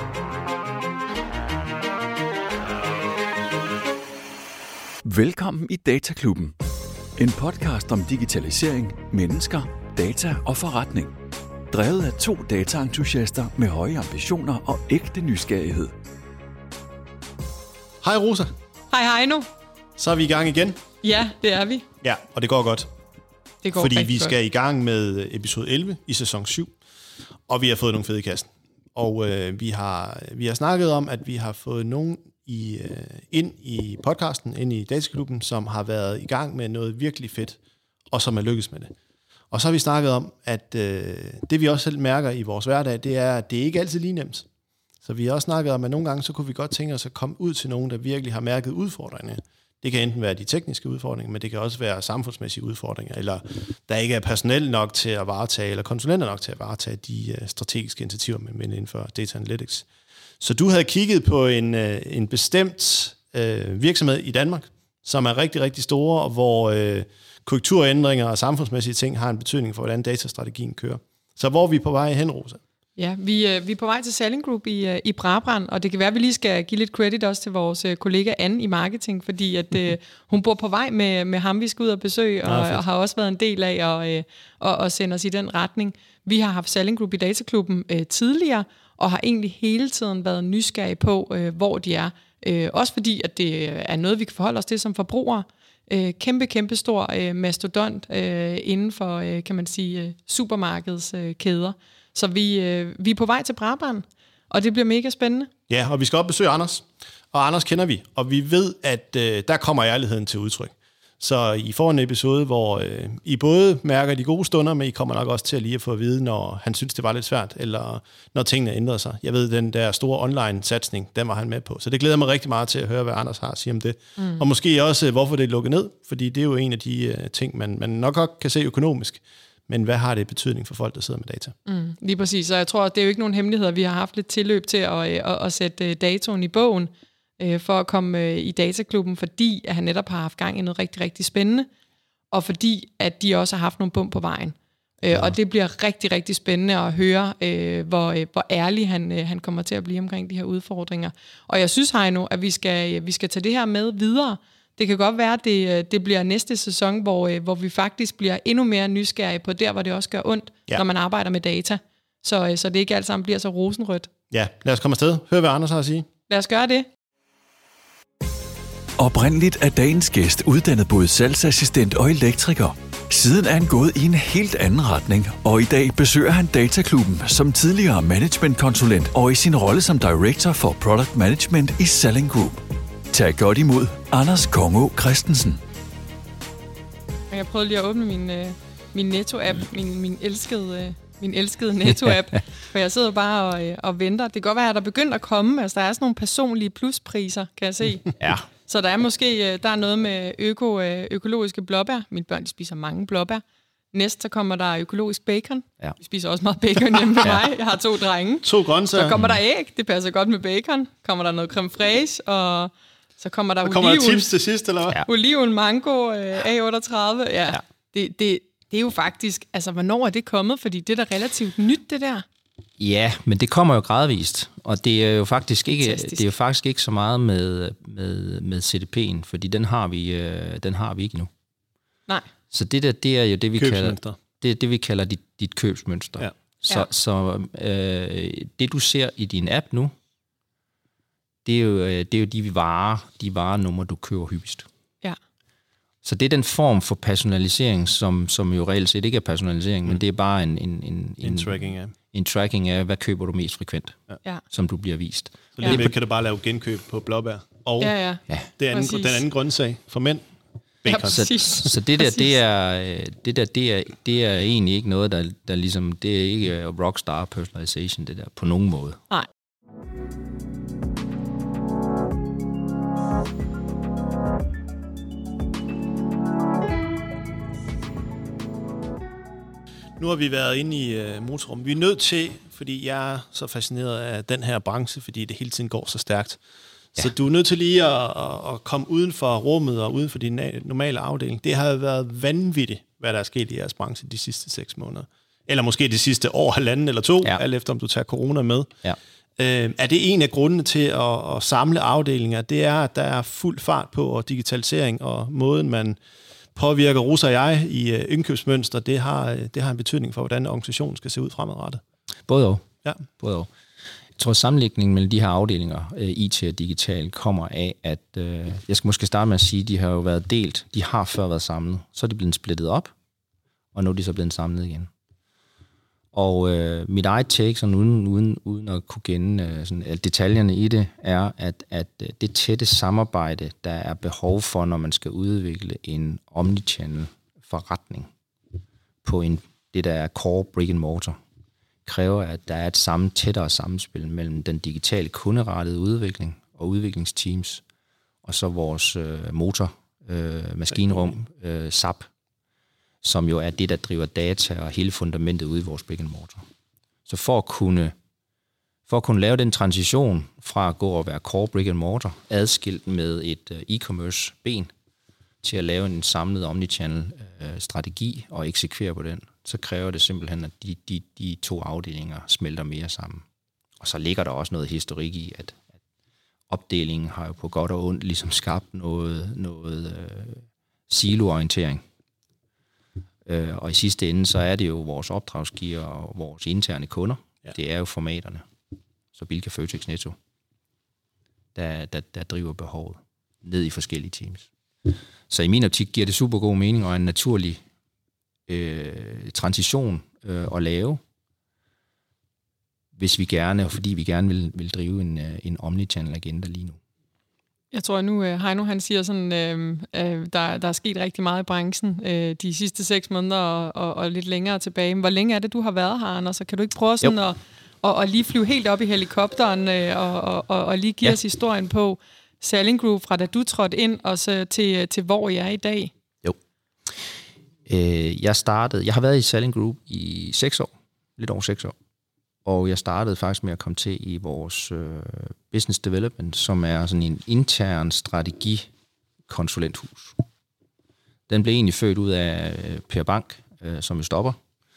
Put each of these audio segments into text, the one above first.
Velkommen i Dataklubben. En podcast om digitalisering, mennesker, data og forretning. Drevet af 2 dataentusiaster med høje ambitioner og ægte nysgerrighed. Hej Rosa. Hej Heino. Så er vi i gang igen. Ja, det er vi. Ja, og det går godt. Det går fordi vi skal i gang med episode 11 i sæson 7, og vi har fået nogle fede i kassen. Og vi har snakket om, at vi har fået nogen ind i podcasten, ind i Dataklubben, som har været i gang med noget virkelig fedt, og som er lykkes med det. Og så har vi snakket om, at det vi også selv mærker i vores hverdag, det er, at det ikke altid lige nemt. Så vi har også snakket om, at nogle gange så kunne vi godt tænke os at komme ud til nogen, der virkelig har mærket udfordringerne. Det kan enten være de tekniske udfordringer, men det kan også være samfundsmæssige udfordringer, eller der ikke er personel nok til at varetage, eller konsulenter nok til at varetage de strategiske initiativer, man inden for data analytics. Så du havde kigget på en bestemt virksomhed i Danmark, som er rigtig, rigtig store, og hvor kulturændringer og samfundsmæssige ting har en betydning for, hvordan datastrategien kører. Så hvor er vi på vej hen, Rosa? Ja, vi er på vej til Salling Group i Brabrand, og det kan være, at vi lige skal give lidt credit også til vores kollega Anne i marketing, fordi at hun bor på vej med ham, vi skal ud og besøge, og har også været en del af at sende os i den retning. Vi har haft Salling Group i Dataklubben tidligere, og har egentlig hele tiden været nysgerrige på, hvor de er. Også fordi, at det er noget, vi kan forholde os til som forbrugere. Kæmpe stor mastodont inden for, kan man sige, supermarkedskæder. Så vi er på vej til Brabrand, og det bliver mega spændende. Ja, og vi skal op besøge Anders. Og Anders kender vi, og vi ved, at der kommer ærligheden til udtryk. Så I får en episode, hvor I både mærker de gode stunder, men I kommer nok også til at lige at få at vide, når han synes, det var lidt svært, eller når tingene ændrede sig. Jeg ved, den der store online-satsning, den var han med på. Så det glæder mig rigtig meget til at høre, hvad Anders har at sige om det. Og måske også, hvorfor det er lukket ned, fordi det er jo en af de ting, man nok godt kan se økonomisk. Men hvad har det betydning for folk, der sidder med data? Lige præcis, så jeg tror, det er jo ikke nogen hemmeligheder. Vi har haft lidt tilløb til at sætte datoen i bogen, for at komme i Dataklubben, fordi at han netop har haft gang i noget rigtig, rigtig spændende, og fordi at de også har haft nogle bump på vejen. Og det bliver rigtig, rigtig spændende at høre, hvor ærlig han kommer til at blive omkring de her udfordringer. Og jeg synes, Heino, at vi skal tage det her med videre. Det kan godt være, at det bliver næste sæson, hvor vi faktisk bliver endnu mere nysgerrige på der, hvor det også gør ondt, når man arbejder med data. Så det ikke alt sammen bliver så rosenrødt. Ja, lad os komme afsted. Hør, hvad Anders har at sige. Lad os gøre det. Oprindeligt er dagens gæst uddannet både salgsassistent og elektriker. Siden er han gået i en helt anden retning, og i dag besøger han Dataklubben som tidligere managementkonsulent og i sin rolle som director for product management i Salling Group. Tag godt imod Anders Kongå Christensen. Jeg prøvede lige at åbne min Netto-app, min elskede Netto-app, for jeg sidder bare og venter. Det kan godt være, at der er begyndt at komme. Altså, der er sådan nogle personlige pluspriser, kan jeg se. Ja. Så der er noget med økologiske blåbær. Mine børn, de spiser mange blåbær. Næste, så kommer der økologisk bacon. Ja. Vi spiser også meget bacon hjemme med mig. Jeg har 2 drenge. 2 grøntsager. Så kommer der æg. Det passer godt med bacon. Kommer der noget creme fraiche, og så kommer der oliven. Kommer der tips til sidst, eller hvad? Ja. Oliven, mango, A38. Ja. Det er jo faktisk... Altså, hvornår er det kommet? Fordi det er da relativt nyt, det der. Ja, men det kommer jo gradvist, og det er jo faktisk ikke så meget med CDP'en, fordi den har vi ikke endnu. Nej. Så det er jo det vi kalder dit købsmønster. Ja. Så det du ser i din app nu, det er jo de varenumre du køber hyppigst. Ja. Så det er den form for personalisering, som jo reelt set ikke er personalisering, men det er bare en tracking af. En tracking af, hvad køber du mest frekvent, som du bliver vist. Så lige kan du bare lave genkøb på blåbær. Og den anden grøntsag for mænd. Bacon. Ja, så det der, det er egentlig ikke noget, der ligesom, det er ikke rockstar personalization, det der, på nogen måde. Nej. Nu har vi været inde i motorrummet. Vi er nødt til, fordi jeg er så fascineret af den her branche, fordi det hele tiden går så stærkt. Ja. Så du er nødt til lige at komme uden for rummet og uden for din normale afdeling. Det har været vanvittigt, hvad der er sket i jeres branche de sidste 6 måneder. Eller måske de sidste år, 1,5 eller 2, alt efter om du tager corona med. Er det en af grundene til at samle afdelinger? Det er, at der er fuld fart på, og digitalisering og måden, man påvirker Rosa og jeg i indkøbsmønster, det har en betydning for, hvordan organisationen skal se ud fremadrettet. Både og. Ja. Både og. Jeg tror, sammenlægningen mellem de her afdelinger, IT og digital, kommer af, at jeg skal måske starte med at sige, at de har jo været delt. De har før været samlet. Så er de blevet splittet op, og nu er de så blevet samlet igen. Og mit eget take, sådan uden at kunne kende sådan, detaljerne i det, er, at det tætte samarbejde, der er behov for, når man skal udvikle en omnichannel forretning på det, der er core brick and mortar, kræver, at der er et tættere samspil mellem den digitale kunderettede udvikling og udviklingsteams, og så vores maskinrum, SAP, som jo er det, der driver data og hele fundamentet ude i vores brick and mortar. Så for at kunne lave den transition fra at gå og være core brick and mortar, adskilt med et e-commerce ben, til at lave en samlet omnichannel strategi og eksekvere på den, så kræver det simpelthen, at de to afdelinger smelter mere sammen. Og så ligger der også noget historik i, at opdelingen har jo på godt og ondt ligesom skabt noget siloorientering. Og i sidste ende, så er det jo vores opdragsgiver og vores interne kunder. Ja. Det er jo formaterne. Så Bilka, Føtex, Netto, der driver behovet ned i forskellige teams. Så i min optik giver det super god mening og en naturlig transition at lave, hvis vi gerne, og fordi vi gerne vil drive en omnichannel agenda lige nu. Jeg tror nu, Heino han siger sådan, der er sket rigtig meget i branchen de sidste 6 måneder og lidt længere tilbage. Hvor længe er det, du har været her, Anders? Så kan du ikke prøve sådan at lige flyve helt op i helikopteren og lige give os historien på Salling Group, fra da du trådte ind, og så til hvor I er i dag? Jo. Jeg har været i Salling Group i 6 år, lidt over 6 år. Og jeg startede faktisk med at komme til i vores business development, som er sådan en intern strategikonsulenthus. Den blev egentlig født ud af Per Bank, som jo stopper.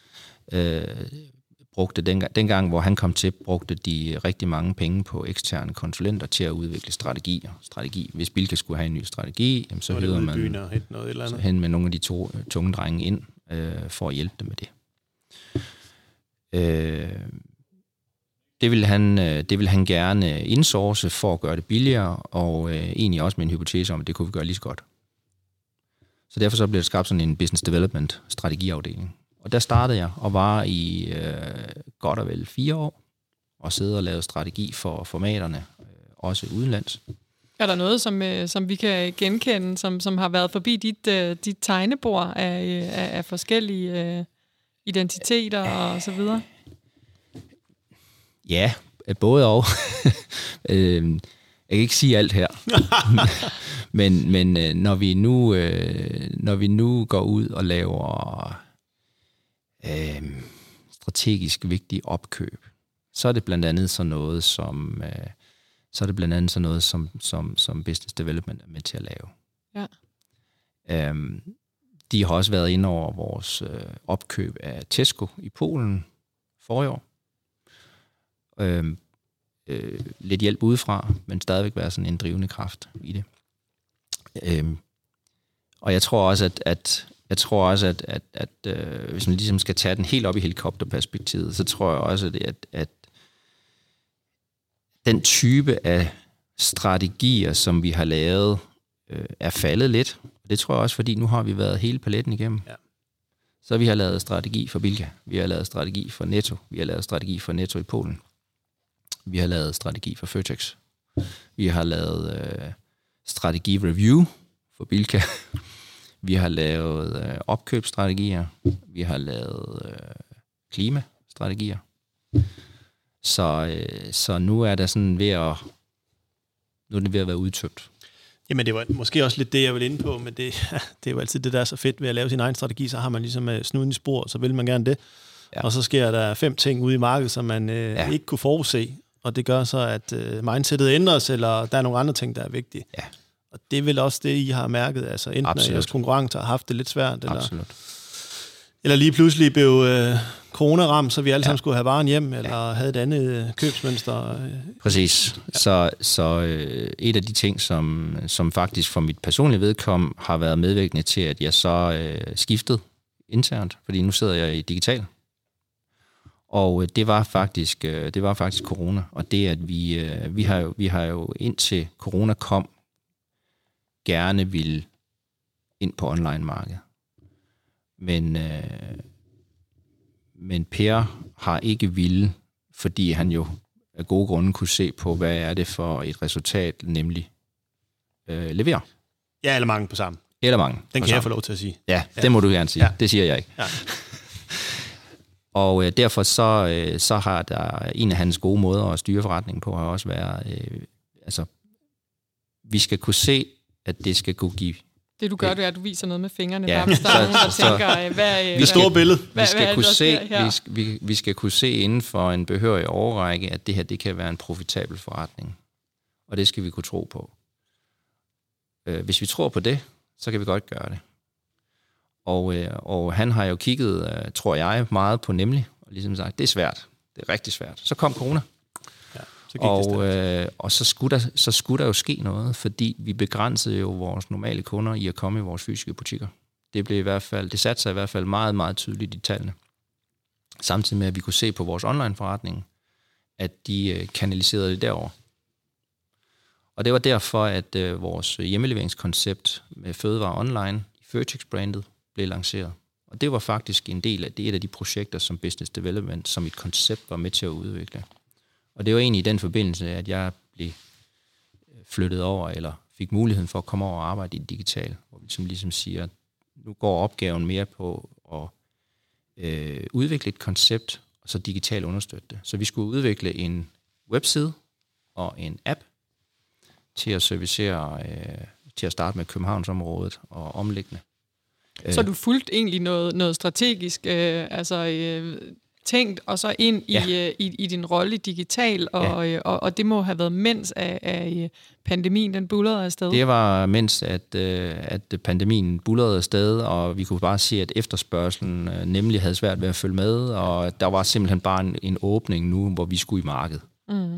Brugte dengang, hvor han kom til, brugte de rigtig mange penge på eksterne konsulenter til at udvikle strategi. Hvis Bilka skulle have en ny strategi, jamen, så hedder man hen med nogle af de tunge drenge ind for at hjælpe dem med det. Det vil han gerne indsource for at gøre det billigere, og egentlig også med en hypotese om, at det kunne vi gøre lige så godt. Så derfor så blev det skabt sådan en business development strategiafdeling. Og der startede jeg og var i godt og vel 4 år, og sidde og lave strategi for formaterne, også udenlands. Er der noget, som vi kan genkende, som har været forbi dit tegnebord af forskellige identiteter og så videre? Ja, både og. Jeg kan ikke sige alt her. men når vi nu går ud og laver strategisk vigtige opkøb, så er det blandt andet sådan noget som business development er med til at lave. Ja. De har også været inde over vores opkøb af Tesco i Polen forrige år. Lidt hjælp udefra, men stadigvæk være sådan en drivende kraft i det. Og jeg tror også, at hvis man ligesom skal tage den helt op i helikopterperspektivet, så tror jeg også, at den type af strategier, som vi har lavet, er faldet lidt. Det tror jeg også, fordi nu har vi været hele paletten igennem. Ja. Så vi har lavet strategi for Bilka, vi har lavet strategi for Netto, vi har lavet strategi for Netto i Polen, vi har lavet strategi for Føtex, vi har lavet strategi-review for Bilka, vi har lavet opkøbsstrategier, vi har lavet klimastrategier. Så nu er der sådan ved at være udtømt. Jamen det var måske også lidt det, jeg vil inde på, men det er jo altid det, der er så fedt ved at lave sin egen strategi, så har man ligesom snuden i spor, så vil man gerne det. Ja. Og så sker der 5 ting ude i markedet, som man ikke kunne forudse, og det gør så, at mindsetet ændres, eller der er nogle andre ting, der er vigtige. Ja. Og det er vel også det, I har mærket, altså enten at jeres konkurrenter har haft det lidt svært, eller Eller lige pludselig blev corona-ramt, så vi alle sammen skulle have varen hjem, eller havde et andet købsmønster. Præcis. Ja. Så et af de ting, som faktisk for mit personlige vedkommende har været medvirkende til, at jeg så skiftede internt, fordi nu sidder jeg i digital. Og det var faktisk corona, og det at vi har jo indtil corona kom gerne ville ind på online-markedet. Men Per har ikke ville, fordi han jo af gode grunde kunne se på, hvad er det for et resultat, nemlig leverer. Ja, eller mange på sammen. Eller mange. Den kan jeg få lov til at sige. Ja, det må du gerne sige. Ja. Det siger jeg ikke. Ja. Og derfor så har der en af hans gode måder at styre forretningen på, har også været, vi skal kunne se, at det skal kunne give. Det du gør, det er, at du viser noget med fingrene, der hvis der er nogen, der tænker, hvad det store billede. Vi skal kunne se inden for en behørig overrække, at det her, det kan være en profitabel forretning. Og det skal vi kunne tro på. Hvis vi tror på det, så kan vi godt gøre det. Og han har jo kigget, tror jeg, meget på nemlig, og ligesom sagt, det er svært. Det er rigtig svært. Så kom corona. Og så skulle der jo ske noget, fordi vi begrænsede jo vores normale kunder i at komme i vores fysiske butikker. Det satte sig i hvert fald meget, meget tydeligt i tallene. Samtidig med, at vi kunne se på vores online-forretning, at de kanaliserede det derover. Og det var derfor, at vores hjemmeleveringskoncept med fødevarer online i Føtex-brandet blev lanceret. Og det var faktisk en del af et af de projekter, som Business Development, som et koncept var med til at udvikle. Og det var egentlig i den forbindelse, at jeg blev flyttet over, eller fik muligheden for at komme over og arbejde i det digitale, hvor vi ligesom siger, at nu går opgaven mere på at udvikle et koncept, og så digitalt understøtte det. Så vi skulle udvikle en webside og en app til at servicere, til at starte med Københavnsområdet og omliggende. Så du fulgte egentlig noget strategisk, tænkt, og så ind i din rolle digital, og det må have været mens af pandemien, den bullerede afsted. Det var mens, at pandemien bullerede afsted, og vi kunne bare se, at efterspørgselen nemlig havde svært ved at følge med, og der var simpelthen bare en åbning nu, hvor vi skulle i markedet. Mm.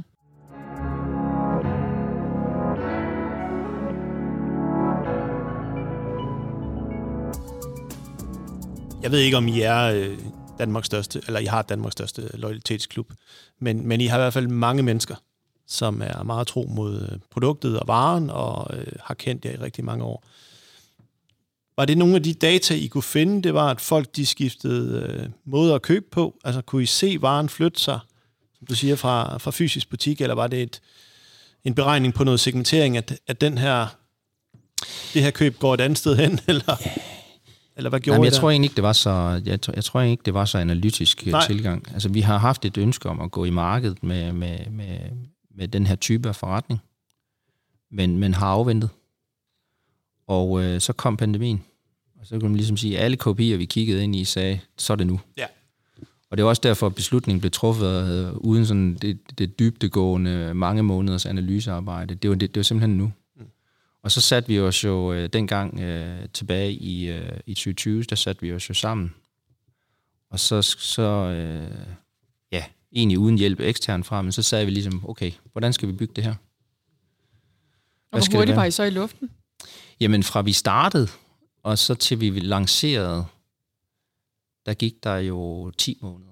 Jeg ved ikke, om I er Danmarks største, eller I har Danmarks største loyalitetsklub, men I har i hvert fald mange mennesker, som er meget tro mod produktet og varen, og har kendt jer i rigtig mange år. Var det nogle af de data, I kunne finde? Det var, at folk de skiftede måder at købe på? Altså kunne I se varen flytte sig, som du siger, fra fysisk butik, eller var det en beregning på noget segmentering, at det her køb går et andet sted hen, eller... Eller hvad gjorde jeg tror egentlig ikke, det var så analytisk tilgang. Altså, vi har haft et ønske om at gå i markedet med den her type af forretning, men har afventet. Og så kom pandemien. Og så kunne man ligesom sige, at alle kopier, vi kiggede ind i, sagde, så er det nu. Ja. Og det var også derfor, at beslutningen blev truffet uden sådan det dybdegående mange måneders analysearbejde. Det var simpelthen nu. Og så satte vi os jo dengang tilbage i 2020, der satte vi os jo sammen. Og så egentlig uden hjælp eksternt fra, men så sagde vi ligesom, okay, hvordan skal vi bygge det her? Og hvor hurtigt var I så i luften? Jamen fra vi startede, og så til vi lancerede, der gik der jo 10 måneder.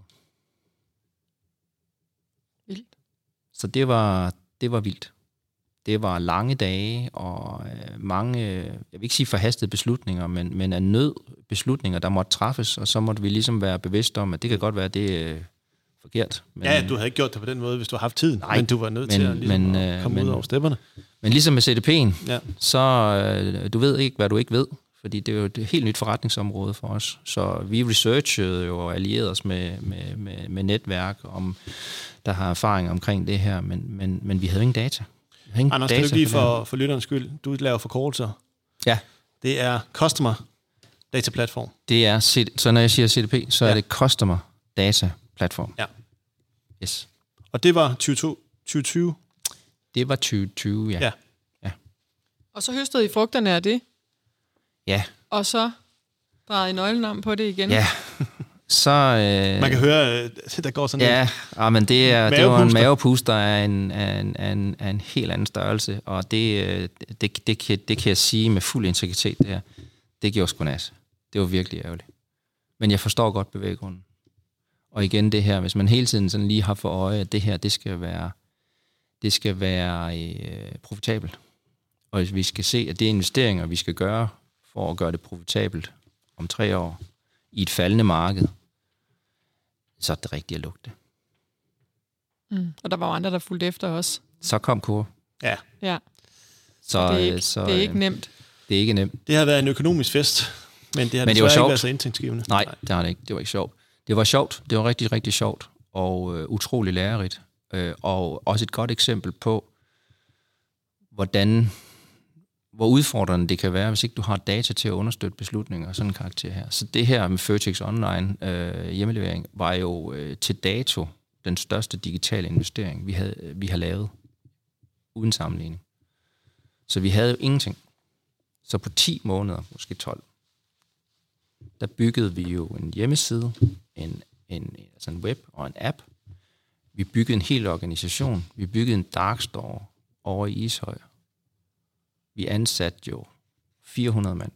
Vildt. Så det var vildt. Det var lange dage og mange, jeg vil ikke sige forhastede beslutninger, men af nød beslutninger, der måtte træffes, og så måtte vi ligesom være bevidste om, at det kan godt være, at det er forkert. Men, ja, du havde ikke gjort det på den måde, hvis du havde haft tiden, men du var nødt til at komme ud over stepperne. Men ligesom med CDP'en, så du ved ikke, hvad du ikke ved, fordi det er jo et helt nyt forretningsområde for os. Så vi researchede jo og allierede os med netværk, der har erfaring omkring det her, men vi havde ingen data. Anders, kan du lige for lytterens skyld, du laver forkortelser. Ja. Det er Customer Data Platform. Det er, så når jeg siger CDP, så er det Customer Data Platform. Ja. Yes. Og det var 2020? Det var 2020, ja. Og så høstede I frugterne af det? Ja. Og så drejede I nøglen om på det igen? Ja, så... Man kan høre, der går sådan men det var en mavepuster af en helt anden størrelse, og det kan jeg sige med fuld integritet, det her. Det gjorde sgu nas. Det var virkelig ærgerligt. Men jeg forstår godt bevæggrunden. Og igen det her, hvis man hele tiden sådan lige har for øje, at det her, det skal være profitabelt. Og hvis vi skal se, at det er investeringer, vi skal gøre for at gøre det profitabelt om 3 år i et faldende marked, så er det rigtigt at lukke det. Og der var jo andre, der fulgte efter os. Så kom Coor. Ja. Så det er ikke nemt. Det er ikke nemt. Det har været en økonomisk fest, men det har desværre ikke været så indtægtsgivende. Nej, det har det ikke. Det var ikke sjovt. Det var sjovt. Det var rigtig, rigtig sjovt og utrolig lærerigt. Og også et godt eksempel på, hvor udfordrende det kan være, hvis ikke du har data til at understøtte beslutninger og sådan en karakter her. Så det her med Føtex Online hjemmelevering var jo til dato den største digitale investering, vi har lavet uden sammenligning. Så vi havde jo ingenting. Så på 10 måneder, måske 12, der byggede vi jo en hjemmeside, altså en web og en app. Vi byggede en hel organisation. Vi byggede en dark store over i Ishøj. Vi ansatte jo 400 mand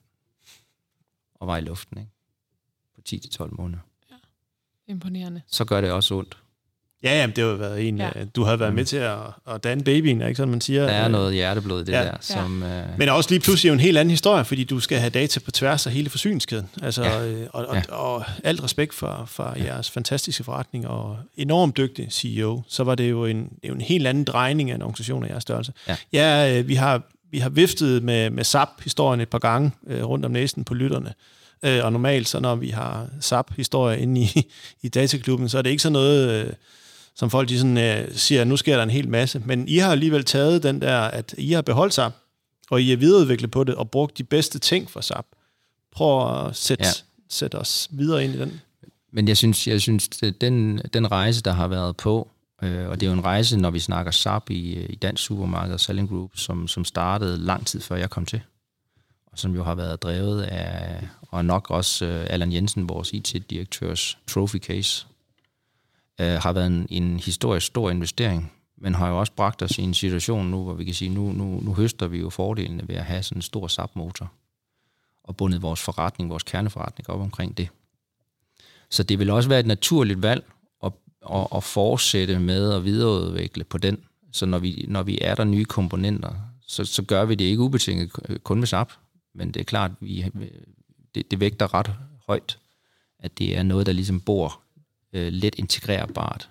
og var i luften, ikke? På 10-12 måneder. Ja, imponerende. Så gør det også ondt. Ja, jamen, det har jo været en... Ja. Du har været med til at danne babyen, ikke sådan man siger? Der er noget hjerteblod i det der. Som, Men også lige pludselig en helt anden historie, fordi du skal have data på tværs af hele forsyningskæden. Altså, og alt respekt for jeres fantastiske forretning og enormt dygtig CEO, så var det jo en helt anden drejning af en organisation af jeres størrelse. Ja, vi har viftet med SAP-historien et par gange rundt om næsen på lytterne. Og normalt, så når vi har SAP-historie inde i dataklubben, så er det ikke sådan noget... som folk de sådan, siger, at nu sker der en hel masse. Men I har alligevel taget den der, at I har beholdt SAP, og I har videreudviklet på det, og brugt de bedste ting for SAP. Prøv at sætte os videre ind i den. Men jeg synes at den rejse, der har været på, og det er jo en rejse, når vi snakker SAP i Dansk Supermarked og Salling Group, som startede lang tid før jeg kom til, og som jo har været drevet af, og nok også Allan Jensen, vores IT-direktørs trophy case, har været en historisk stor investering, men har jo også bragt os i en situation nu, hvor vi kan sige, nu høster vi jo fordelene ved at have sådan en stor SAP-motor, og bundet vores forretning, vores kerneforretning op omkring det. Så det vil også være et naturligt valg at fortsætte med at videreudvikle på den. Så når vi er der nye komponenter, så gør vi det ikke ubetinget kun med SAP, men det er klart, det vægter ret højt, at det er noget, der ligesom bor let integrerbart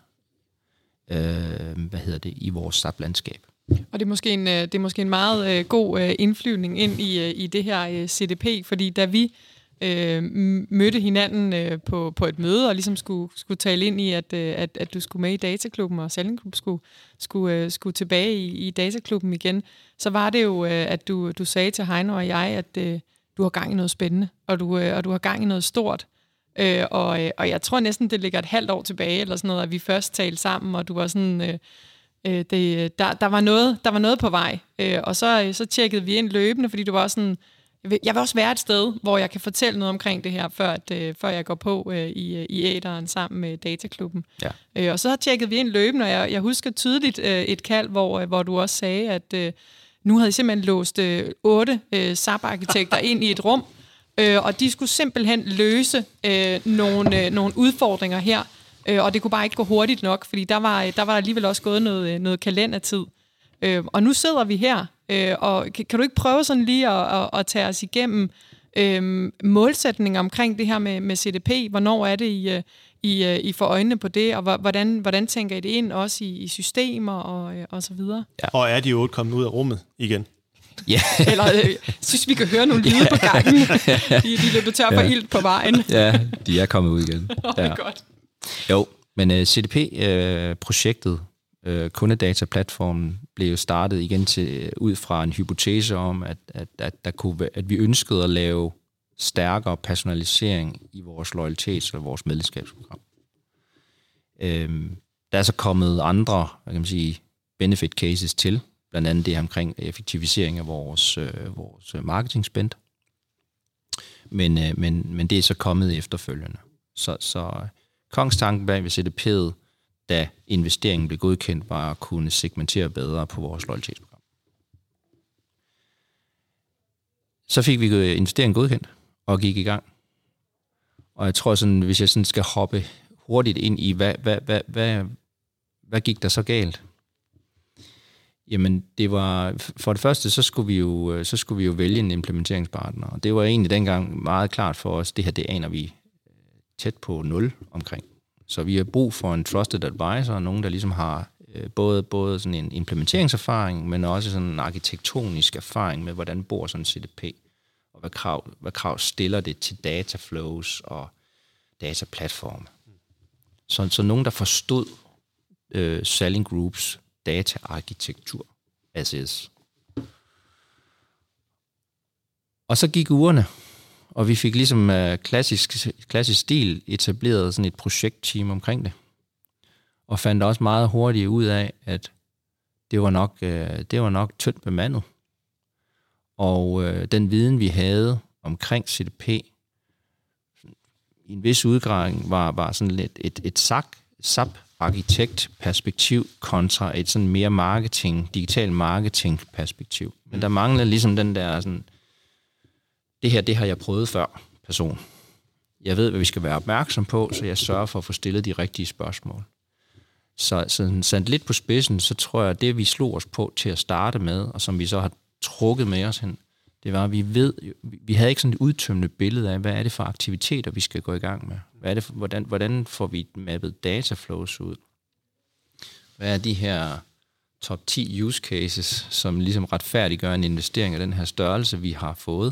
i vores SAP-landskab. Og det er måske en meget god indflyvning ind i det her CDP, fordi da vi mødte hinanden på et møde og ligesom skulle tale ind i, at du skulle med i dataklubben, og Salling Group skulle tilbage i dataklubben igen, så var det jo, at du sagde til Heino og jeg, at du har gang i noget spændende, og du har gang i noget stort. Og jeg tror næsten, det ligger et halvt år tilbage, eller sådan noget, at vi først talte sammen, og du var sådan... Der var noget på vej. Og så tjekkede vi ind løbende, fordi du var sådan... Jeg vil også være et sted, hvor jeg kan fortælle noget omkring det her, før jeg går på i æteren sammen med dataklubben. Ja. Og så tjekkede vi ind løbende, og jeg husker tydeligt et kald, hvor du også sagde, at nu havde I simpelthen låst 8 SAP-arkitekter ind i et rum, og de skulle simpelthen løse nogle udfordringer her, og det kunne bare ikke gå hurtigt nok, fordi der var alligevel også gået noget kalendertid. Og nu sidder vi her, og kan du ikke prøve sådan lige at tage os igennem målsætninger omkring det her med CDP? Hvornår er det, I får øjnene på det, og hvordan tænker I det ind, også i systemer og så videre? Ja. Og er de 8 kommet ud af rummet igen? Ja. Eller synes vi kan høre nogle lyde på gangen. De løber tør for ilt på vejen. Ja, de er kommet ud igen. Ja. Godt. Jo, men CDP-projektet, kundedataplatformen, blev jo startet igen ud fra en hypotese om, at vi ønskede at lave stærkere personalisering i vores loyalitets- og vores medlemskabsprogram. Der er så kommet andre, hvad kan man sige, benefit cases til, blandt andet det omkring effektivisering af vores marketing spend. Men det er så kommet efterfølgende. Så kongstanken bag ved CDP'et, da investeringen blev godkendt, var at kunne segmentere bedre på vores loyalitetsprogram. Så fik vi investeringen godkendt og gik i gang. Og jeg tror, sådan, hvis jeg sådan skal hoppe hurtigt ind i, hvad gik der så galt? Jamen, det var for det første, så skulle vi jo vælge en implementeringspartner. Og det var egentlig dengang meget klart for os, det her, det aner vi tæt på 0 omkring. Så vi har brug for en trusted advisor, nogen, der ligesom har både sådan en implementeringserfaring, men også sådan en arkitektonisk erfaring med, hvordan bor sådan en CDP, og hvad krav stiller det til dataflows og dataplatforme. Så nogen, der forstod Selling Groups dataarkitektur, as. Og så gik ugerne, og vi fik ligesom klassisk stil etableret sådan et projektteam omkring det. Og fandt også meget hurtigt ud af, at det var nok tyndt bemandet. Og den viden, vi havde omkring CDP, i en vis udgravning var sådan lidt et SAP-arkitekt-perspektiv kontra et sådan mere digital marketing-perspektiv. Men der manglede ligesom den der sådan, det har jeg prøvet før, person. Jeg ved, hvad vi skal være opmærksom på, så jeg sørger for at få stillet de rigtige spørgsmål. Så sendt lidt på spidsen, så tror jeg, at det vi slog os på til at starte med, og som vi så har trukket med os hen, det var, at vi havde ikke sådan et udtømmende billede af, hvad er det for aktiviteter, vi skal gå i gang med. Hvordan får vi mappet dataflows ud? Hvad er de her top 10 use cases, som ligesom retfærdiggør en investering af den her størrelse, vi har fået?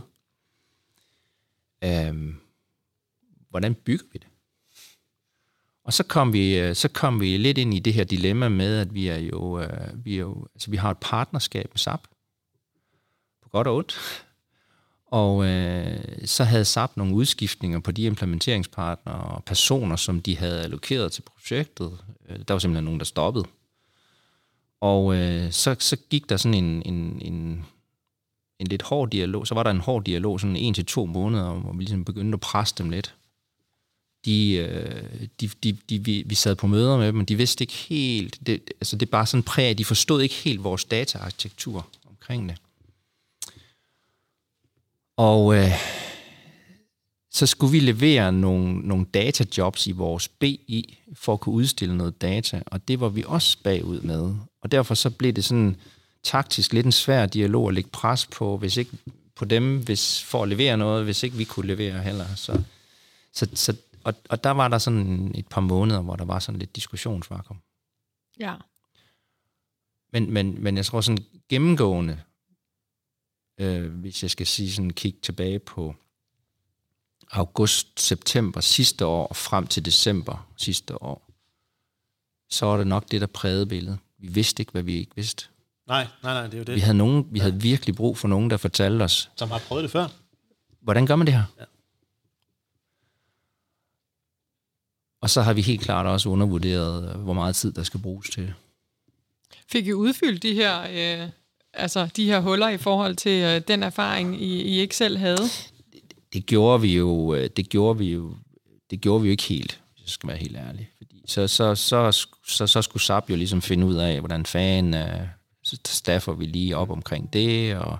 Hvordan bygger vi det? Og så kom vi lidt ind i det her dilemma med, at vi har et partnerskab med SAP, på godt og ondt. Og så havde SAP nogle udskiftninger på de implementeringspartnere og personer, som de havde allokeret til projektet. Der var simpelthen nogen, der stoppede. Og så gik der sådan en lidt hård dialog. Så var der en hård dialog, sådan 1 til 2 måneder, hvor vi ligesom begyndte at presse dem lidt. Vi sad på møder med dem, men de vidste ikke helt, det er bare sådan de forstod ikke helt vores dataarkitektur omkring det. Og så skulle vi levere nogle datajobs i vores BI, for at kunne udstille noget data, og det var vi også bagud med. Og derfor så blev det sådan taktisk lidt en svær dialog at lægge pres på, hvis ikke på dem, for at levere noget, hvis ikke vi kunne levere heller. Og der var der sådan et par måneder, hvor der var sådan lidt diskussionsvakuum. Ja. Men jeg tror sådan gennemgående, hvis jeg skal sige sådan kigge tilbage på august, september sidste år og frem til december sidste år, så var det nok det, der prægede billedet. Vi vidste ikke, hvad vi ikke vidste. Nej, det er jo det. Vi havde virkelig brug for nogen, der fortalte os. Som har prøvet det før. Hvordan gør man det her? Ja. Og så har vi helt klart også undervurderet, hvor meget tid, der skal bruges til det. Fik I udfyldt de her huller i forhold til den erfaring, I ikke selv havde? Det gjorde vi jo ikke helt, hvis jeg skal være helt ærlig. Fordi så skulle SAP jo ligesom finde ud af, hvordan fanden staffer vi lige op omkring det, og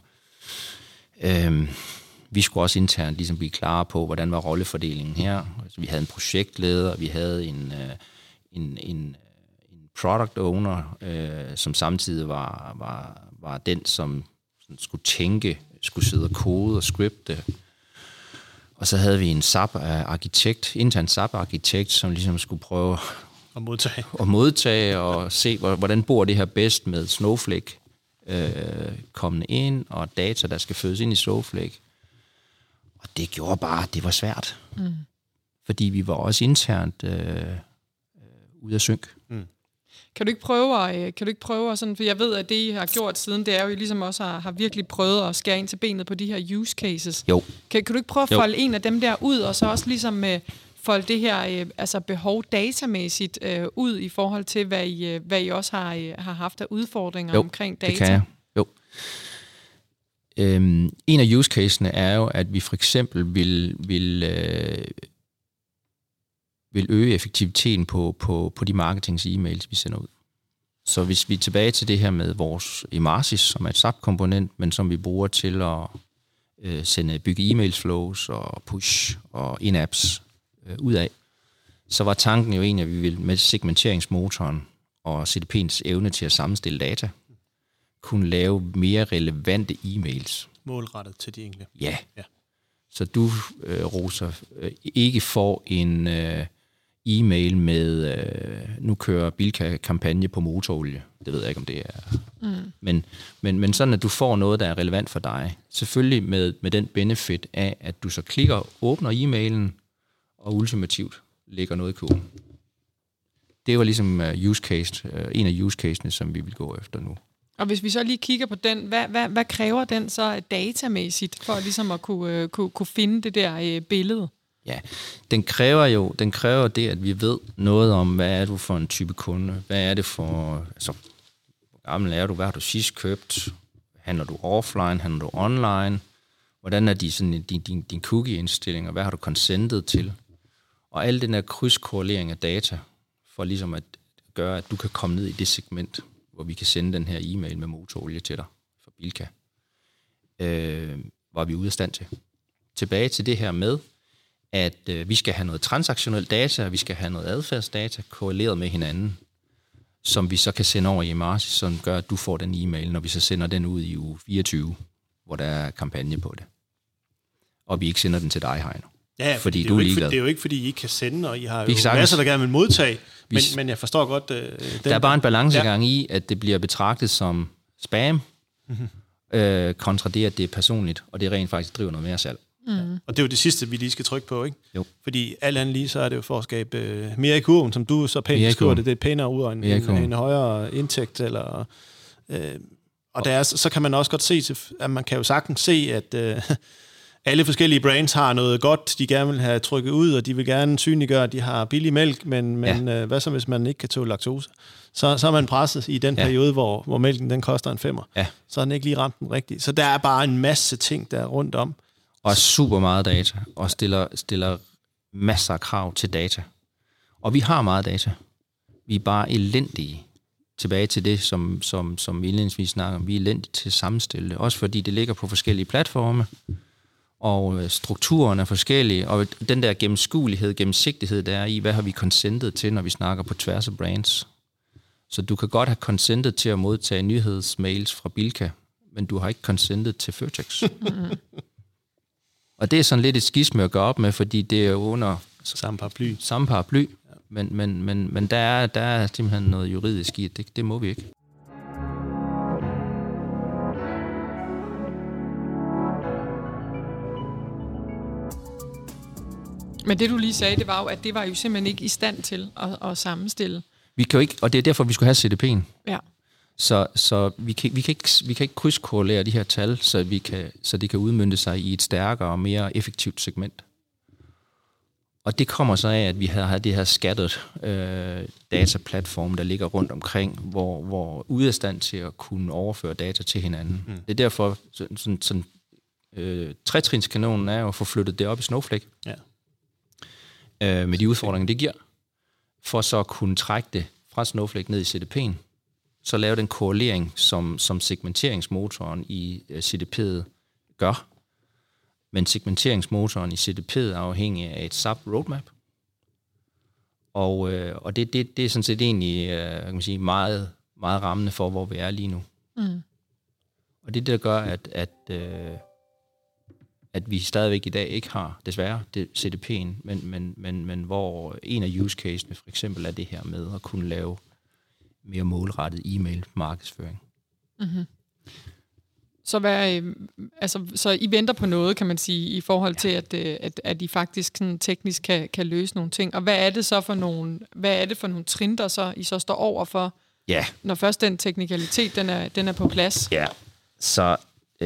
vi skulle også internt ligesom blive klare på, hvordan var rollefordelingen her. Altså, vi havde en projektleder, vi havde en product owner, som samtidig var den, som skulle sidde og kode og scripte. Og så havde vi en SAP-arkitekt, intern SAP-arkitekt, som ligesom skulle prøve at modtage og se, hvordan bor det her bedst med Snowflake kommende ind, og data, der skal fødes ind i Snowflake. Og det gjorde bare, det var svært. Mm. Fordi vi var også internt ude af synk. Mm. Kan du ikke prøve sådan, for jeg ved, at det, I har gjort siden, det er jo, I ligesom også har virkelig prøvet at skære ind til benet på de her use cases. Jo. Kan du ikke prøve at folde en af dem der ud, og så også ligesom folde det her behov datamæssigt ud i forhold til, hvad I også har haft af udfordringer omkring data? Det kan jeg. Jo. En af use casene er jo, at vi for eksempel vil vil øge effektiviteten på de marketings-e-mails, vi sender ud. Så hvis vi er tilbage til det her med vores Emarsys, som er et SAP-komponent, men som vi bruger til at bygge e-mail-flows og push og in-apps ud af, så var tanken jo egentlig, at vi ville med segmenteringsmotoren og CDP'ens evne til at sammenstille data, kunne lave mere relevante e-mails. Målrettet til de enkelte. Ja. Så du, Rosa, ikke får en e-mail med, nu kører Bilka-kampagne på motorolie. Det ved jeg ikke, om det er. Men sådan, at du får noget, der er relevant for dig. Selvfølgelig med den benefit af, at du så klikker, åbner e-mailen, og ultimativt lægger noget i kurven. Det var ligesom en af use casene, som vi vil gå efter nu. Og hvis vi så lige kigger på den, hvad kræver den så datamæssigt, for ligesom at kunne finde det der billede? Ja, den kræver det, at vi ved noget om, hvad er du for en type kunde, hvad er det for, altså, hvor gammel er du, hvad har du sidst købt, handler du offline, handler du online, hvordan er din cookie-indstillinger, hvad har du consentet til, og al den her krydskorrelering af data, for ligesom at gøre, at du kan komme ned i det segment, hvor vi kan sende den her e-mail med motorolie til dig fra Bilka, var vi ude af stand til. Tilbage til det her med, at vi skal have noget transaktionel data, og vi skal have noget adfærdsdata korreleret med hinanden, som vi så kan sende over i Emarsys, som gør, at du får den e-mail, når vi så sender den ud i uge 24, hvor der er kampagne på det. Og vi ikke sender den til dig, Heino. Ja, fordi du er ligeglad. Det er jo ikke, fordi I ikke kan sende, og I har jo masser, der gerne vil modtage, men jeg forstår godt... der er bare en balancegang i, at det bliver betragtet som spam, kontra det, at det er personligt, og det rent faktisk driver noget mere salg. Og det er jo det sidste, vi lige skal trykke på, ikke? Jo. Fordi alt andet lige, så er det jo for at skabe mere i kurven, som du så pænt skriver det er pænere ud af en højere indtægt, eller... og der er, så kan man også godt se, at man kan jo sagtens se, at... alle forskellige brands har noget godt, de gerne vil have trykket ud, og de vil gerne synliggøre, at de har billig mælk, men hvad så, hvis man ikke kan tåle laktose? Så er man presset i den periode, hvor mælken den koster en 5'er. Ja. Så er den ikke lige ramt den rigtigt. Så der er bare en masse ting, der er rundt om. Og super meget data, og stiller masser af krav til data. Og vi har meget data. Vi er bare elendige. Tilbage til det, som vi indledningsvis snakker om. Vi er elendige til at sammenstille det. Også fordi det ligger på forskellige platforme. Og strukturen er forskellige, og den der gennemsigtighed, der er i, hvad har vi consentet til, når vi snakker på tværs af brands. Så du kan godt have consentet til at modtage nyhedsmails fra Bilka, men du har ikke consentet til Føtex. Og det er sådan lidt et skisme at gøre op med, fordi det er under samme paraply. Men der er simpelthen noget juridisk i, det må vi ikke. Men det du lige sagde, det var jo, at det var jo simpelthen ikke i stand til at sammenstille. Vi kan jo ikke, og det er derfor, vi skulle have CDP'en. Ja. Så vi kan ikke krydskorrelere de her tal, så de kan udmønte sig i et stærkere og mere effektivt segment. Og det kommer så af, at vi har det her scattered dataplatform, der ligger rundt omkring, hvor ude af stand til at kunne overføre data til hinanden. Det er derfor, sådan tretrinskanonen er jo at få flyttet det op i Snowflake. Ja. Med de udfordringer, det giver, for så at kunne trække det fra Snowflake ned i CDP'en, så lave den korrelering, som segmenteringsmotoren i CDP'et gør. Men segmenteringsmotoren i CDP'et er afhængig af et SAP roadmap. Og det er sådan set egentlig kan man sige, meget, meget rammende for, hvor vi er lige nu. Og det er det, der gør, at vi stadigvæk i dag ikke har, desværre, det CDP'en, men hvor en af use casene for eksempel er det her med at kunne lave mere målrettet e-mail-markedsføring. Mm-hmm. Så I venter på noget, kan man sige, i forhold til, at I faktisk sådan teknisk kan løse nogle ting. Og hvad er det så for nogle trin, der så I så står over for, når først den teknikalitet, den er på plads? Ja, så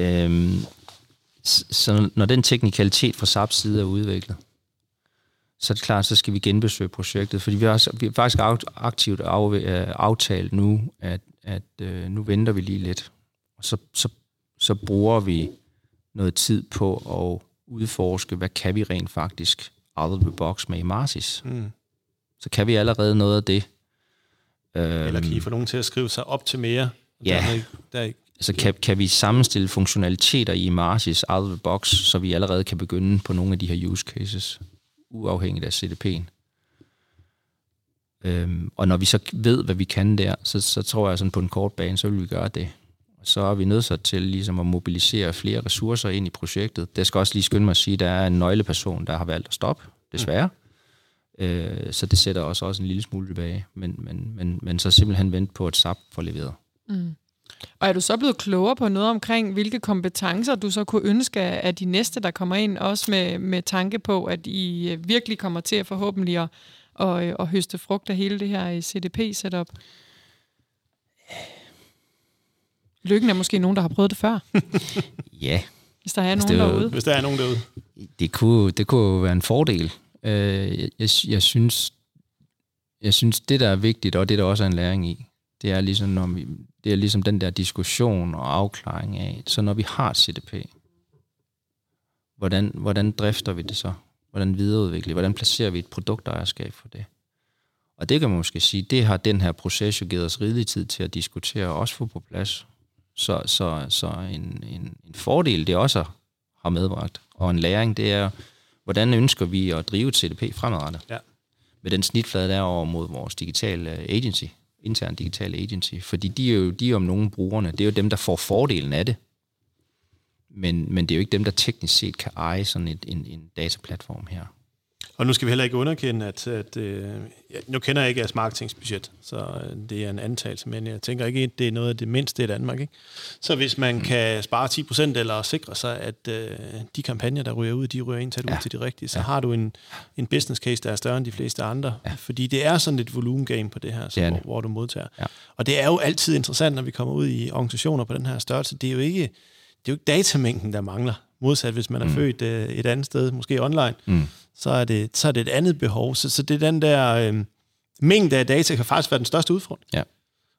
når den teknikalitet fra SAPs side er udviklet, så er det klart, så skal vi genbesøge projektet, fordi vi har faktisk aktivt aftalt nu, at nu venter vi lige lidt, og så bruger vi noget tid på at udforske, hvad kan vi rent faktisk out of the box med Emarsys. så kan vi allerede noget af det. Eller kan I få nogen til at skrive sig op til mere? Ja, altså kan vi sammenstille funktionaliteter i Images out of the box, så vi allerede kan begynde på nogle af de her use cases, uafhængigt af CDP'en. Og når vi så ved, hvad vi kan der, så tror jeg sådan på en kort bane, så vil vi gøre det. Så er vi nødt til ligesom at mobilisere flere ressourcer ind i projektet. Det skal også lige skynde mig at sige, at der er en nøgleperson, der har valgt at stoppe, desværre. Så det sætter os også en lille smule tilbage. Men så simpelthen vente på, at SAP får leveret. Mm. Og er du så blevet klogere på noget omkring, hvilke kompetencer du så kunne ønske af de næste, der kommer ind, også med tanke på, at I virkelig kommer til at forhåbentlig at høste frugt af hele det her CDP-setup? Lykken er måske nogen, der har prøvet det før. Ja. Hvis der er nogen derude. Hvis der er nogen derude. Det kunne være en fordel. Jeg synes, det der er vigtigt, og det der også er en læring i, det er ligesom den der diskussion og afklaring af, så når vi har et CDP, hvordan drifter vi det så? Hvordan videreudvikler vi? Hvordan placerer vi et produktejerskab for det? Og det kan man måske sige, det har den her proces jo givet os rigelig tid til at diskutere og også få på plads. Så en fordel, det også har medbragt, og en læring, det er, hvordan ønsker vi at drive et CDP fremadrettet? Ja. Med den snitflade derover mod vores digitale agency, intern digitale agency, fordi de er om nogle brugerne, det er jo dem, der får fordelen af det. Men det er jo ikke dem, der teknisk set kan eje sådan en dataplatform her. Og nu skal vi heller ikke underkende, at nu kender jeg ikke jeres marketingsbudget, så det er en antagelse, men jeg tænker ikke, at det er noget af det mindste i Danmark. Ikke? Så hvis man kan spare 10% eller sikre sig, at de kampagner, der ryger ud, de ryger ind til de rigtige, så har du en business case, der er større end de fleste andre. Ja. Fordi det er sådan et volumengame på det her, hvor du modtager. Ja. Og det er jo altid interessant, når vi kommer ud i organisationer på den her størrelse. Det er jo ikke datamængden, der mangler. Modsat hvis man er født et andet sted, måske online, så er det et andet behov. Så det er den der mængde af data, kan faktisk være den største udfordring. Ja.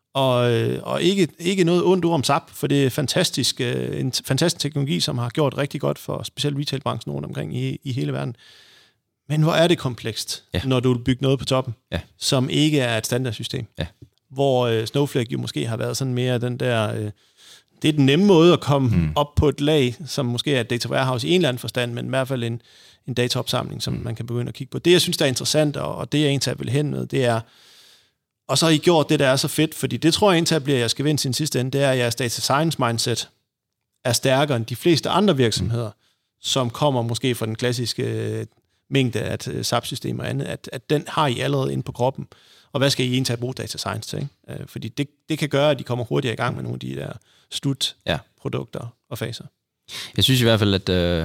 Og ikke noget ondt ord om SAP, for det er en fantastisk teknologi, som har gjort rigtig godt for specielt retailbranchen rundt omkring i hele verden. Men hvor er det komplekst, når du vil bygge noget på toppen, som ikke er et standardsystem. Ja. Hvor Snowflake jo måske har været sådan mere den der... Det er den nemme måde at komme op på et lag, som måske er et data warehouse i en eller anden forstand, men i hvert fald en dataopsamling, som man kan begynde at kigge på. Det, jeg synes, der er interessant, og det, jeg egentlig vil hen med, det er, og så har I gjort det, der er så fedt, fordi det tror jeg egentlig bliver jeres gevinst i den sidste ende, det er, at jeres data science mindset er stærkere end de fleste andre virksomheder, som kommer måske fra den klassiske mængde af SAP-systemer og andet, at den har I allerede inde på kroppen. Og hvad skal I egentlig bruge data science til? Ikke? Fordi det kan gøre, at de kommer hurtigere i gang med nogle af de der slutprodukter og faser. Jeg synes i hvert fald,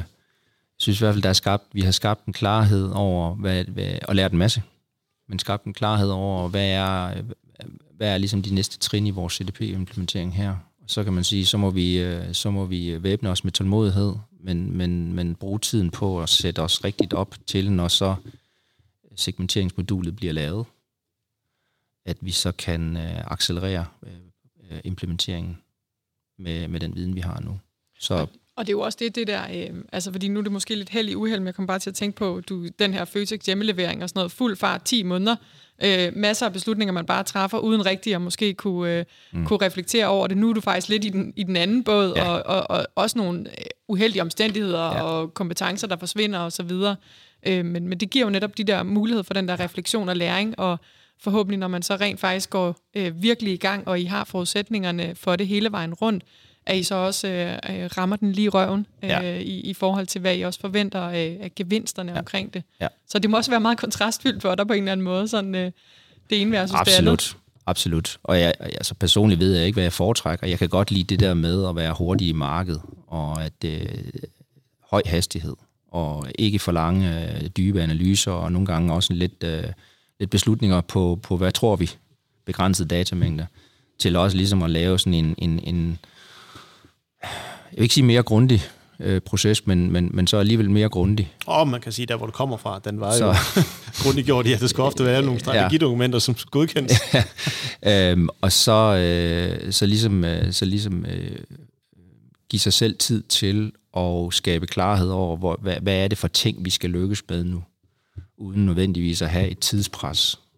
at vi har skabt en klarhed over, og lært en masse, men skabt en klarhed over, hvad er ligesom de næste trin i vores CDP-implementering her. Og så kan man sige, så må vi væbne os med tålmodighed, men bruge tiden på at sætte os rigtigt op til, når så segmenteringsmodulet bliver lavet, at vi så kan accelerere implementeringen med den viden, vi har nu. Så. Og det er jo også det der, altså fordi nu er det måske lidt held i uheld, men jeg kommer bare til at tænke på, den her Føtex hjemmelevering og sådan noget, fuld fart, 10 måneder, masser af beslutninger, man bare træffer, uden rigtigt at måske kunne reflektere over det. Nu er du faktisk lidt i den anden båd, og også nogle uheldige omstændigheder og kompetencer, der forsvinder og så videre. Men det giver jo netop de der muligheder for den der refleksion og læring, og forhåbentlig, når man så rent faktisk går virkelig i gang, og I har forudsætningerne for det hele vejen rundt, at I så også rammer den lige i røven i forhold til, hvad I også forventer af gevinsterne omkring det. Ja. Så det må også være meget kontrastfyldt for dig på en eller anden måde, sådan det ene versus det andet. Absolut. Og altså personligt ved jeg ikke, hvad jeg foretrækker. Jeg kan godt lide det der med at være hurtig i markedet, og at høj hastighed, og ikke for lange, dybe analyser, og nogle gange også lidt beslutninger på, hvad tror vi, begrænset datamængder, til også ligesom at lave sådan en jeg vil ikke sige mere grundig proces, men så alligevel mere grundig. Man kan sige, der hvor du kommer fra, den var jo grundigt gjort. Ja, det skal ofte være nogle strategidokumenter, som skal godkendes. Og så ligesom give sig selv tid til at skabe klarhed over, hvad er det for ting, vi skal lykkes med nu, uden nødvendigvis at have et tidspres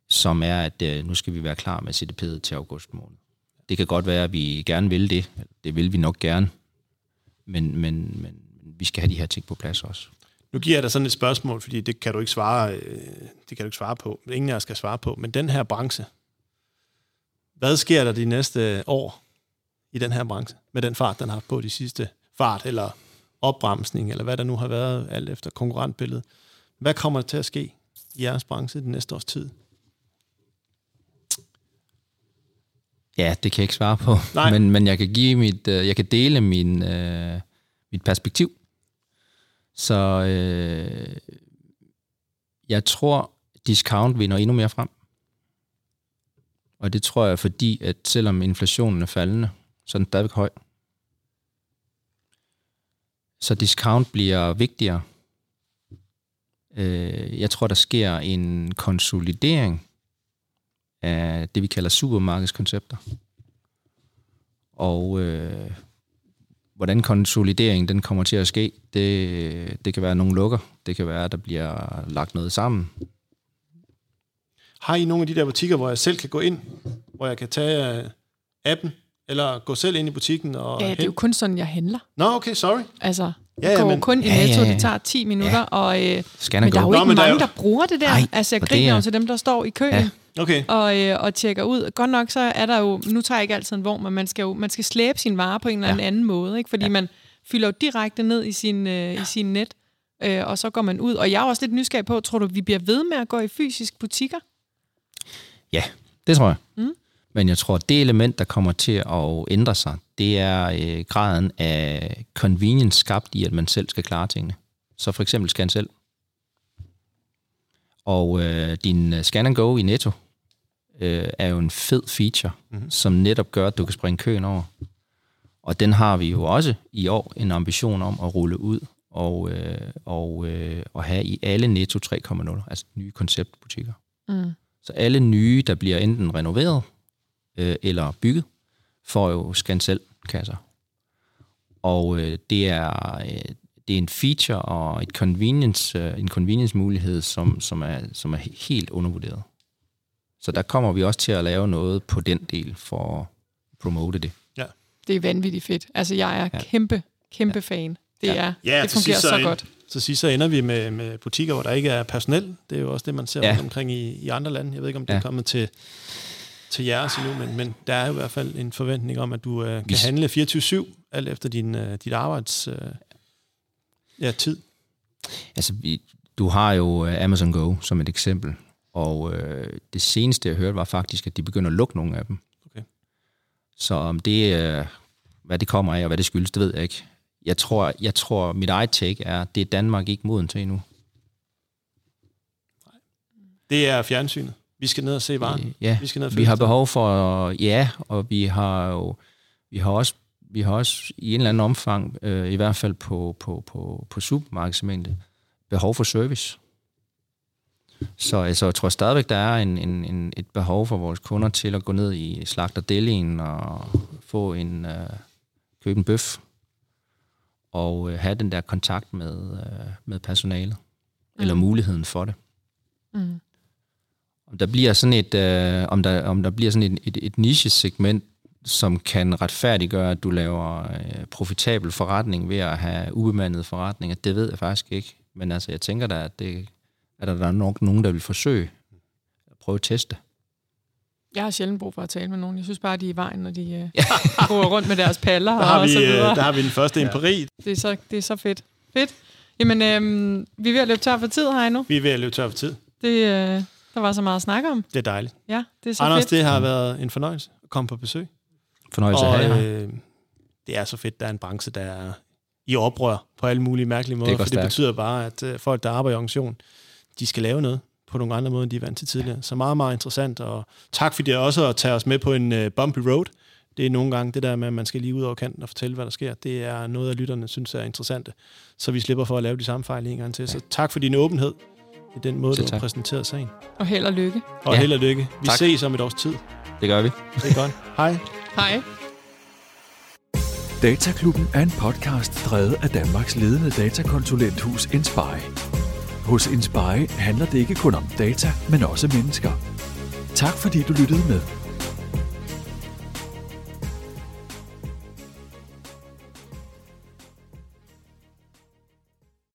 som er, at nu skal vi være klar med CDP'et til august måned. Det kan godt være, at vi gerne vil det. Det vil vi nok gerne. Men vi skal have de her ting på plads også. Nu giver jeg dig sådan et spørgsmål, fordi det kan du ikke svare på. Ingen af jer skal svare på. Men den her branche, hvad sker der de næste år i den her branche, med den fart, den har haft på de sidste fart, eller opbremsning, eller hvad der nu har været, alt efter konkurrentbilledet? Hvad kommer der til at ske i jeres branche den næste års tid? Ja, det kan jeg ikke svare på. Men jeg kan give jeg kan dele mit perspektiv. Så jeg tror, discount vinder endnu mere frem. Og det tror jeg, fordi at selvom inflationen er faldende, så er den stadigvæk høj. Så discount bliver vigtigere. Jeg tror, der sker en konsolidering af det, vi kalder supermarkedskoncepter. Og hvordan konsolideringen den kommer til at ske, det kan være, at nogen lukker. Det kan være, at der bliver lagt noget sammen. Har I nogle af de der butikker, hvor jeg selv kan gå ind, hvor jeg kan tage appen, eller gå selv ind i butikken? Og det er jo kun sådan, jeg handler. Nå, okay, sorry. Altså, går kun i Netto, det tager 10 minutter, og men der er jo ikke mange, der bruger det der. Nej, altså, jeg griner jo til dem, der står i køen. Ja. Okay. Og tjekker ud. Godt nok, så er der jo, nu tager jeg ikke altid en vogn, men man skal slæbe sin vare på en eller anden måde, ikke? Fordi man fylder jo direkte ned i sin net, og så går man ud. Og jeg er også lidt nysgerrig på, tror du, vi bliver ved med at gå i fysiske butikker? Ja, det tror jeg. Men jeg tror, at det element, der kommer til at ændre sig, det er graden af convenience skabt i, at man selv skal klare tingene. Så for eksempel scan selv. Og din Scan and Go i Netto er jo en fed feature, som netop gør, at du kan springe køen over. Og den har vi jo også i år en ambition om at rulle ud og have i alle Netto 3.0, altså nye konceptbutikker. Så alle nye, der bliver enten renoveret eller bygget, får jo scan selv kasser. Og det er en feature og en convenience mulighed, som er helt undervurderet. Så der kommer vi også til at lave noget på den del for at promote det. Ja. Det er vanvittigt fedt. Altså jeg er kæmpe fan. Det fungerer så godt. Så ender vi med butikker, hvor der ikke er personel. Det er jo også det, man ser rundt omkring i andre lande. Jeg ved ikke, om det er kommet til jeres endnu, men der er jo i hvert fald en forventning om, at du kan handle 24/7, alt efter dit arbejds tid. Altså, du har jo Amazon Go som et eksempel, og det seneste, jeg hørte, var faktisk, at de begynder at lukke nogle af dem. Okay. Så om det, hvad det kommer af, og hvad det skyldes, det ved jeg ikke. Jeg tror mit eget take er, at det er Danmark ikke moden til endnu. Det er fjernsynet. Vi skal ned og se varen. Ja, vi har behov for, og vi har også i en eller anden omfang, i hvert fald på supermarkedsmængde, behov for service. Så jeg tror stadigvæk, der er et behov for vores kunder til at gå ned i slagterdelien og få købe en bøf og have den der kontakt med personalet, eller muligheden for det. Om der bliver sådan et niche-segment, som kan retfærdiggøre, at du laver profitabel forretning ved at have ubemandet forretninger, det ved jeg faktisk ikke. Men altså, jeg tænker da, at der er nok nogen, der vil forsøge at prøve at teste. Jeg har sjældent brug for at tale med nogen. Jeg synes bare, de er i vejen, når de går rundt med deres paller og så videre. Der har vi den første empiri. Det er så fedt. Fedt. Jamen, vi er ved at løbe tør for tid her endnu. Vi er ved at løbe tør for tid. Der var så meget at snakke om. Det er dejligt. Ja, det er så Anders, fedt. det har været en fornøjelse at komme på besøg. Fornøjelse at have her. Det er så fedt, der er en branche, der er i oprør på alle mulige mærkelige måder. For det betyder bare, at folk, der arbejder i organisationen, de skal lave noget på nogle andre måder, end de er vant til tidligere. Så meget, meget interessant. Og tak fordi det også at tage os med på en bumpy road. Det er nogle gange det der med, at man skal lige ud over kanten og fortælle, hvad der sker. Det er noget af lytterne synes er interessante. Så vi slipper for at lave de samme fejl en gang til. Så tak for din åbenhed. Det er den måde, du har præsenteret sagen. Og held og lykke. Og held og lykke. Vi ses om et års tid. Det gør vi. Det er godt. Hej. Hej. Dataklubben er en podcast drevet af Danmarks ledende datakonsulenthus Inspire. Hos Inspire handler det ikke kun om data, men også mennesker. Tak fordi du lyttede med.